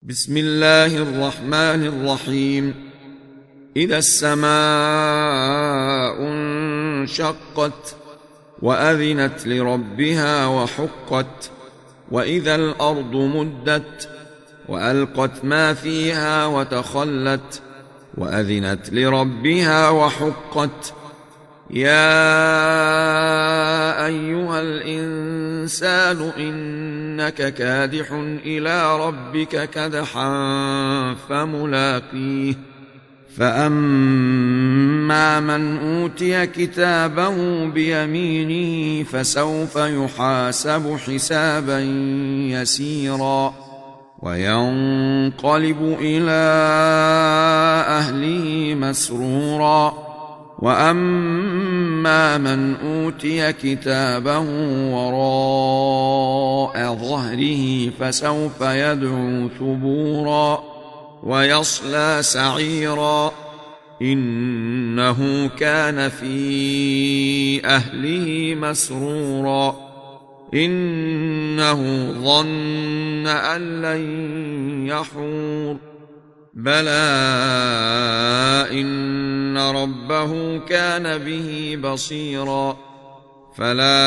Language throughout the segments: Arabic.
بسم الله الرحمن الرحيم. إذا السماء انشقت وأذنت لربها وحقت، وإذا الأرض مدت وألقت ما فيها وتخلت، وأذنت لربها وحقت. يا أيها الإنسان إنك كادح إلى ربك كدحا فملاقيه. فأما من أوتي كتابه بيمينه فسوف يحاسب حسابا يسيرا وينقلب إلى أهله مسرورا. وأما من أوتي كتابه وراء ظهره فسوف يدعو ثبورا ويصلى سعيرا، إنه كان في أهله مسرورا، إنه ظن أن لن يحور. بلى إن ربه كان به بصيرا. فلا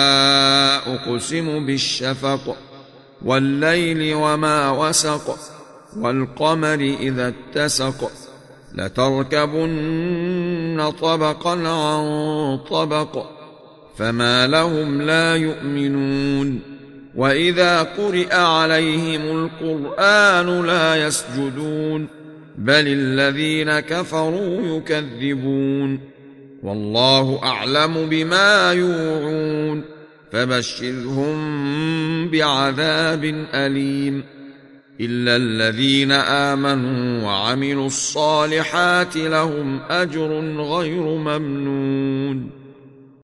أقسم بالشفق والليل وما وسق والقمر إذا اتسق لتركبن طبقا عن طبق فما لهم لا يؤمنون. وإذا قرئ عليهم القرآن لا يسجدون بل الذين كفروا يكذبون. والله أعلم بما يوعون فبشرهم بعذاب أليم إلا الذين آمنوا وعملوا الصالحات لهم أجر غير ممنون.